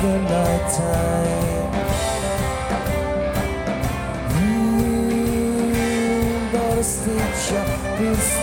the night time. But a stitch up is